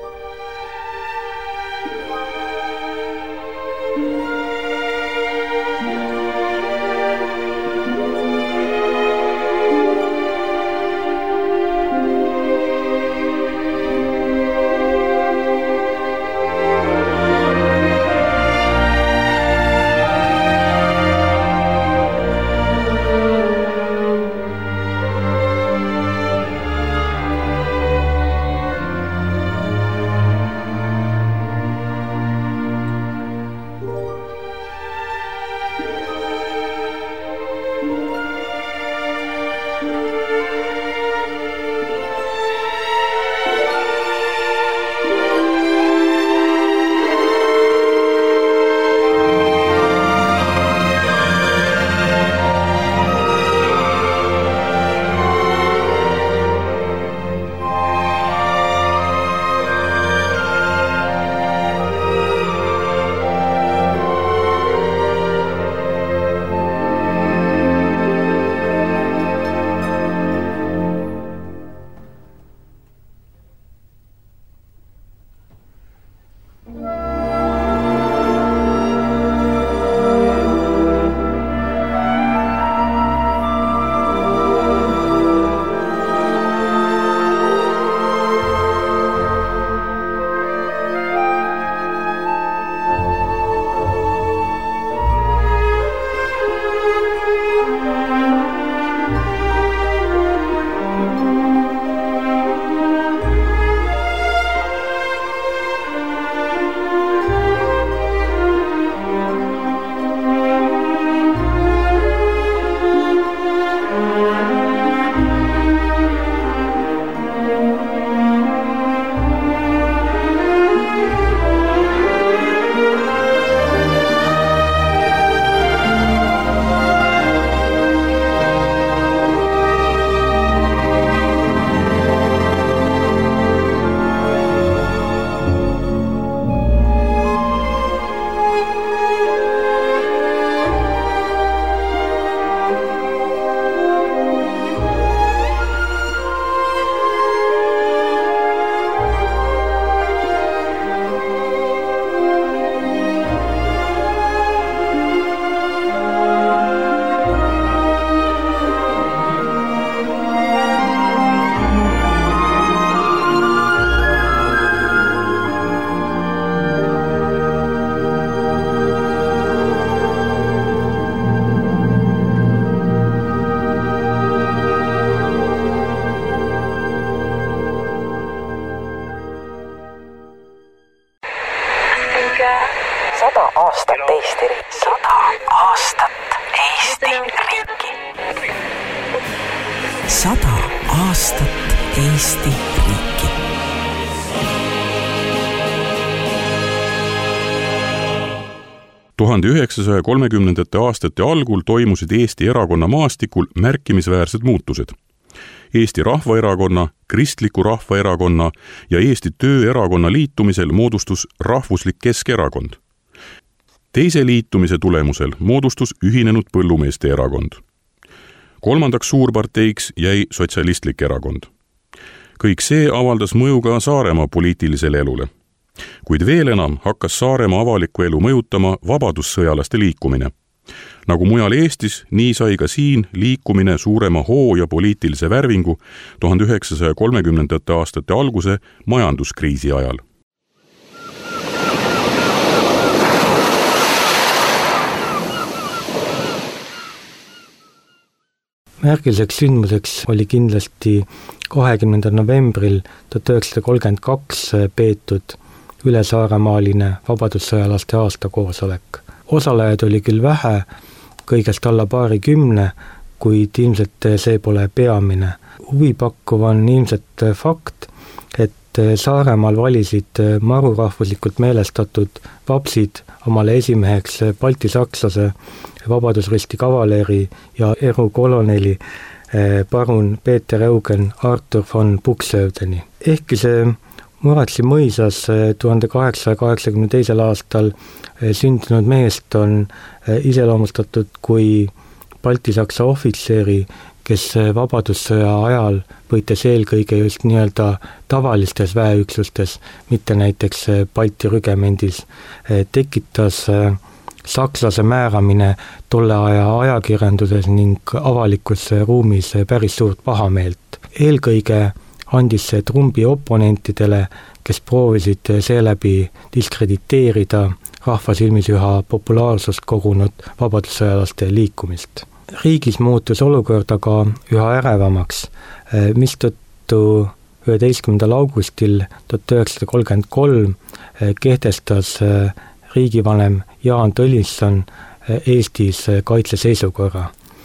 sada aastat Eesti riiki. sada aastat Eesti riiki. sada aastat Eesti riiki. tuhande üheksasaja kolmekümnendate aastate algul toimusid Eesti erakonna maastikul märkimisväärsed muutused. Eesti Rahvaerakonna, Kristliku Rahvaerakonna ja Eesti Tööerakonna liitumisel moodustus Rahvuslik Keskerakond. Teise liitumise tulemusel moodustus Ühinenud Põllumeeste Erakond. Kolmandaks suurparteiks jäi Sotsialistlik Erakond. Kõik see avaldas mõju ka Saaremaa poliitilisele elule. Kuid veel enam hakkas Saaremaa avalikku elu mõjutama vabadussõjalaste liikumine. Nagu mujal Eestis, nii sai ka siin liikumine suurema hoo ja poliitilise värvingu tuhande üheksasaja kolmekümnendate aastate alguse majanduskriisi ajal. Märgiliseks sündmuseks oli kindlasti kahekümnendal novembril tuhat üheksasada kolmkümmend kaks peetud ülesaaremaaline vabadussõjalaste aastakoosolek. Osalejaid oli küll vähe, kõigest alla paarikümne, kuid ilmselt see pole peamine. Huvipakkuv on ilmselt fakt, et Saaremaal valisid marurahvuslikult meelestatud vapsid omale esimeheks baltisakslase Vabadusristi kavaleri ja erukoloneli parun Peeter Eugen Artur von Buxhovdeni. Ehkki see Muratsi mõisas tuhande kaheksasaja kaheksakümne teisel aastal sündinud meest on iseloomustatud kui baltisaksa ohvitseri, kes vabadussõja ajal võitles eelkõige just nii-öelda tavalistes väeüksustes, mitte näiteks Balti rügemendis, tekitas sakslase määramine tolle aja ajakirjanduses ning avalikus ruumis päris suurt pahameelt. Eelkõige andis see trumbi oponentidele, kes proovisid seeläbi diskrediteerida rahva silmis üha populaarsust kogunud vabadussõjalaste liikumist. Riigis muutus olukord aga üha ärevamaks, mistõttu üheteistkümnendal augustil tuhat üheksasada kolmkümmend kolm kehtestas riigivanem Jaan Tõnisson Eestis kaitseseisukorra.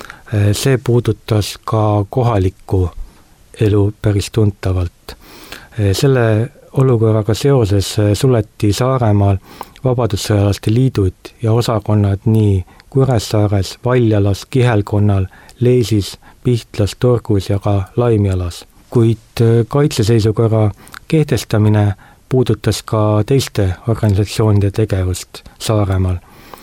See puudutas ka kohalikku elu päris tuntavalt. Selle olukorraga seoses suleti Saaremaal vabadussõjalaste liidud ja osakonnad nii Kuressaares, Valjalas, Kihelkonnal, Leesis, Pihtlas, Torgus ja ka Laimjalas. Kuid kaitseseisukorra kehtestamine puudutas ka teiste organisatsioonide tegevust Saaremaal.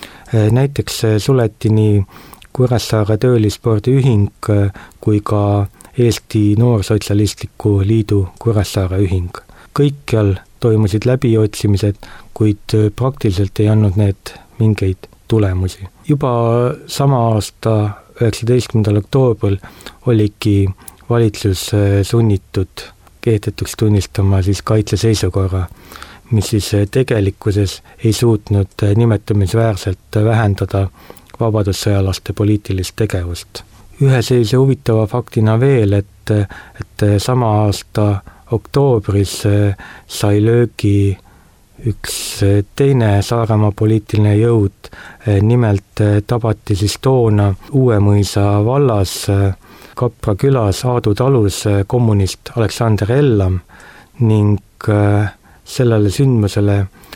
Näiteks suleti nii Kuressaare töölispordiühing kui ka Eesti Noorsotsialistliku Liidu Kuressaare ühing. Kõikjal toimusid läbiotsimised, kuid praktiliselt ei andnud need mingeid tulemusi. Juba sama aasta üheksateistkümnendal oktoobril oligi valitsus sunnitud kehtetuks tunnistama siis kaitseseisukorra, mis siis tegelikkuses ei suutnud nimetamisväärselt vähendada vabadussõjalaste poliitilist tegevust. Ühe sellise huvitava faktina veel, et, et sama aasta oktoobris sai löögi üks teine Saaremaa poliitiline jõud, nimelt tabati siis toona Uuemõisa vallas Kapra külas Aadu talus kommunist Aleksander Ellam ning sellele sündmusele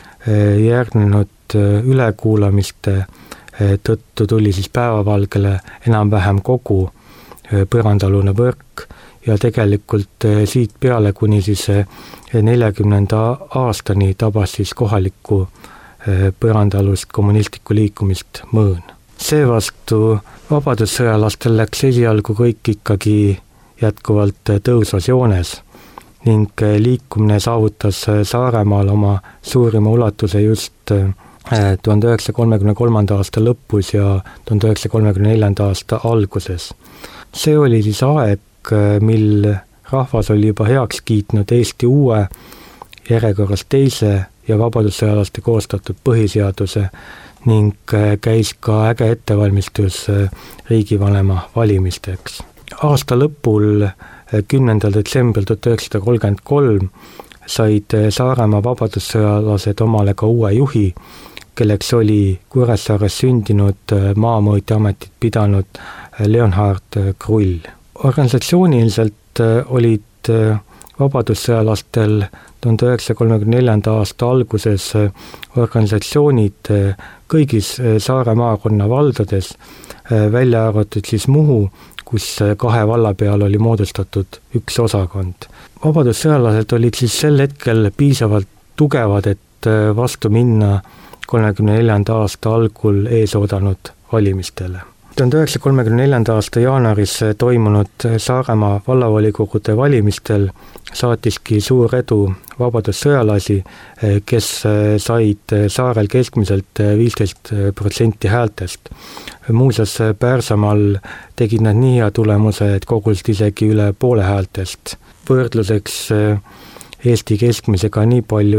järgnenud ülekuulamiste tõttu tuli siis päevavalgele enam-vähem kogu põrandalune võrk ja tegelikult siit peale kuni siis neljakümnenda aastani tabas siis kohalikku põrandalust kommunistlikku liikumist mõõn. Seevastu vabadussõjalastel läks esialgu kõik ikkagi jätkuvalt tõusvas joones ning liikumine saavutas Saaremaal oma suurima ulatuse just tuhande üheksasaja kolmekümne kolmanda aasta lõpus ja tuhande üheksasaja kolmekümne neljanda aasta alguses. See oli siis aeg, mil rahvas oli juba heaks kiitnud Eesti uue, järjekorras teise ja vabadussõjalaste koostatud põhiseaduse ning käis ka äge ettevalmistus riigivanema valimisteks. Aasta lõpul, kümnendal detsembril tuhat üheksasada kolmkümmend kolm, said Saaremaa vabadussõjalased omale ka uue juhi, kelleks oli Kuressaares sündinud maamõõtjaametit pidanud Leonhard Krull. Organisatsiooniliselt olid vabadussõjalastel tuhande üheksasaja kolmekümne neljanda aasta alguses organisatsioonid kõigis Saare maakonna valdades, välja arvatud siis Muhu, kus kahe valla peal oli moodustatud üks osakond. Vabadussõjalased olid siis sel hetkel piisavalt tugevad, et vastu minna kolmekümne neljanda aasta algul eesoodanud valimistele. tuhande üheksasaja kolmekümne neljanda aasta jaanuaris toimunud Saaremaa vallavolikogude valimistel saatiski suur edu vabadussõjalasi, kes said saarel keskmiselt viisteist protsenti häältest. Muuseas, Pärssamaal tegid nad nii hea tulemuse, et kogusid isegi üle poole häältest. Võrdluseks Eesti keskmisega nii palju, et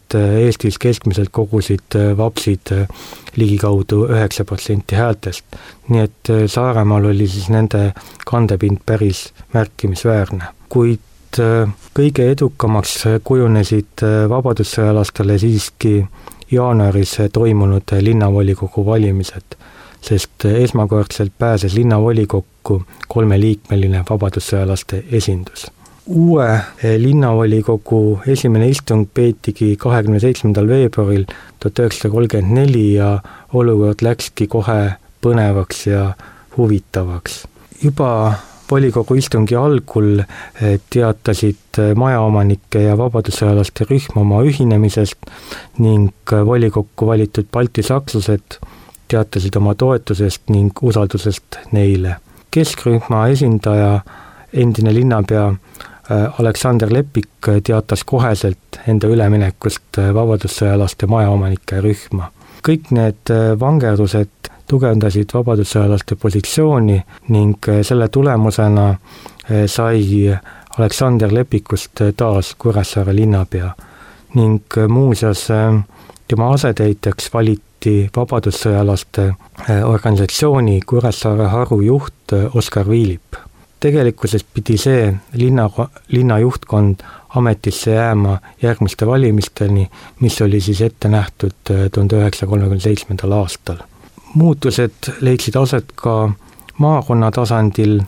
et Eestis keskmiselt kogusid vapsid ligikaudu üheksa protsenti häältest. Nii et Saaremaal oli siis nende kandepind päris märkimisväärne. Kuid kõige edukamaks kujunesid vabadussõjalastele siiski jaanuaris toimunud linnavolikogu valimised, sest esmakordselt pääses linnavolikokku kolmeliikmeline vabadussõjalaste esindus. Uue linnavolikogu esimene istung peetigi kahekümne seitsmendal veebruaril tuhat üheksasada kolmkümmend neli ja olukord läkski kohe põnevaks ja huvitavaks. Juba volikogu istungi algul teatasid majaomanike ja vabadussõjalaste rühm oma ühinemisest ning volikokku valitud balti sakslased teatasid oma toetusest ning usaldusest neile. Keskrühma esindaja, endine linnapea Aleksander Lepik teatas koheselt enda üleminekust vabadussõjalaste majaomanike rühma. Kõik need vangerdused tugevdasid vabadussõjalaste positsiooni ning selle tulemusena sai Aleksander Lepikust taas Kuressaare linnapea ning muuseas tema asetäitjaks valiti vabadussõjalaste organisatsiooni Kuressaare haru juht Oskar Viilip. Tegelikkuses pidi see linna, linna juhtkond ametisse jääma järgmiste valimisteni, mis oli siis ette nähtud tuhande üheksasaja kolmekümne seitsmendal aastal. Muutused leidsid aset ka maakonna tasandil.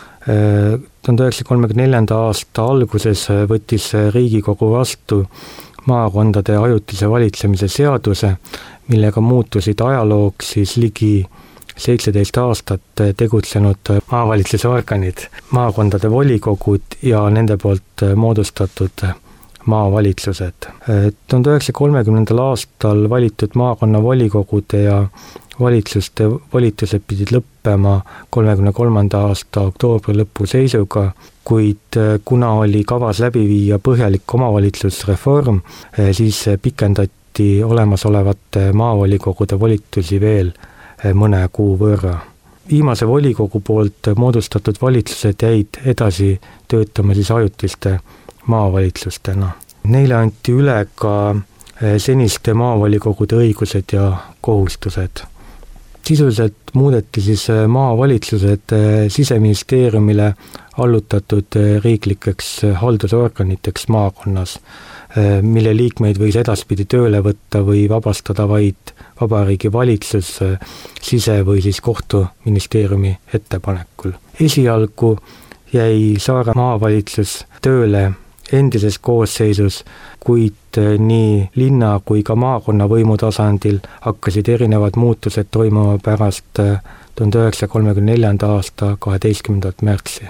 tuhande üheksasaja kolmekümne neljanda aasta alguses võttis Riigikogu vastu maakondade ajutise valitsemise seaduse, millega muutusid ajalooks siis ligi seitseteist aastat tegutsenud maavalitsuse organid, maakondade volikogud ja nende poolt moodustatud maavalitsused. tuhande üheksasaja kolmekümnendal aastal valitud maakonna volikogude ja valitsuste volitused pidid lõppema kolmekümne kolmanda aasta oktoobri lõpu seisuga, kuid kuna oli kavas läbi viia põhjalik omavalitsusreform, siis pikendati olemasolevate maavolikogude volitusi veel mõne kuu võrra. Viimase volikogu poolt moodustatud valitsused jäid edasi töötama siis ajutiste maavalitsustena. Neile anti üle ka seniste maavolikogude õigused ja kohustused. Sisuliselt muudeti siis maavalitsused Siseministeeriumile allutatud riiklikeks haldusorganiteks maakonnas, mille liikmeid võis edaspidi tööle võtta või vabastada vaid Vabariigi valitsus sise- või siis kohtuministeeriumi ettepanekul. Esialgu jäi Saare maavalitsus tööle endises koosseisus, kuid nii linna kui ka maakonna võimu tasandil hakkasid erinevad muutused toimuma pärast tuhande üheksasaja kolmekümne neljanda aasta kaheteistkümnendat märtsi.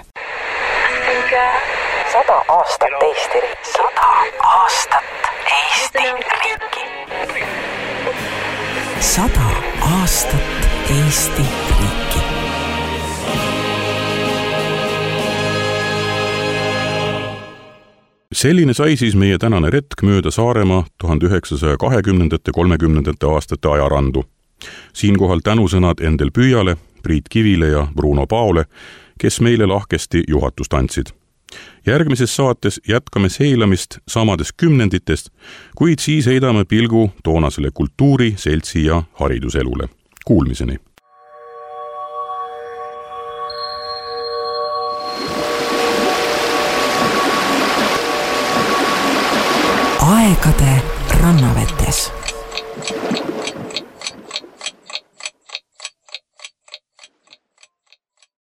Sada aastat Eesti riiki. Sada aastat Eesti riiki. Sada aastat Eesti riiki. Selline sai siis meie tänane retk mööda Saaremaa tuhande üheksasaja kahekümnendate kolmekümnendate aastate ajarandu. Siinkohal tänusõnad Endel Püüale, Priit Kivile ja Bruno Paole, kes meile lahkesti juhatust andsid. Järgmises saates jätkame seilamist samades kümnenditest, kuid siis heidame pilgu toonasele kultuuri, seltsi ja hariduselule. Kuulmiseni! Aegade rannavetes.